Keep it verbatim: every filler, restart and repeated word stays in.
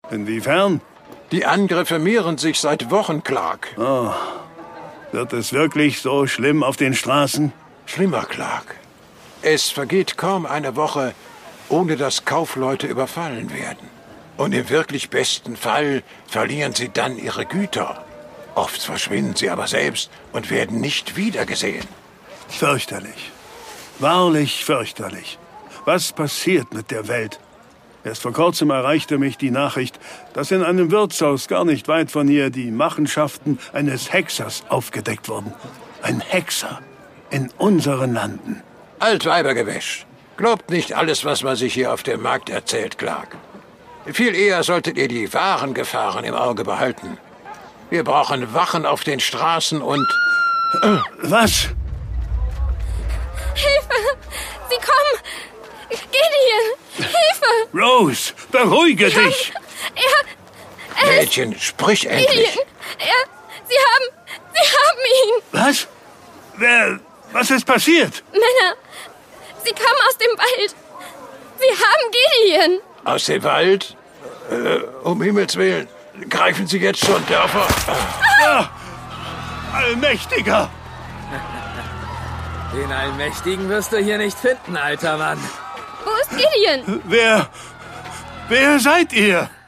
Inwiefern? Die Angriffe mehren sich seit Wochen, Clark. Oh. Wird es wirklich so schlimm auf den Straßen? Schlimmer, Clark. Es vergeht kaum eine Woche, ohne dass Kaufleute überfallen werden. Und im wirklich besten Fall verlieren sie dann ihre Güter. Oft verschwinden sie aber selbst und werden nicht wiedergesehen. Fürchterlich. Wahrlich fürchterlich. Was passiert mit der Welt? Erst vor kurzem erreichte mich die Nachricht, dass in einem Wirtshaus gar nicht weit von hier die Machenschaften eines Hexers aufgedeckt wurden. Ein Hexer in unseren Landen. Altweibergewäsch. Glaubt nicht alles, was man sich hier auf dem Markt erzählt, Clark. Viel eher solltet ihr die wahren Gefahren im Auge behalten. Wir brauchen Wachen auf den Straßen und... Äh, was? Hilfe! Sie kommen! Gideon! Hilfe! Rose, beruhige Kann, dich! Er... er Mädchen, sprich endlich! Gideon! Er... Sie haben... Sie haben ihn! Was? Wer... Was ist passiert? Männer! Sie kamen aus dem Wald! Sie haben Gideon! Aus dem Wald? Äh, um Himmels Willen. Greifen Sie jetzt schon, Dörfer. Ah, Allmächtiger! Den Allmächtigen wirst du hier nicht finden, alter Mann. Wo ist Gideon? Wer... Wer seid ihr?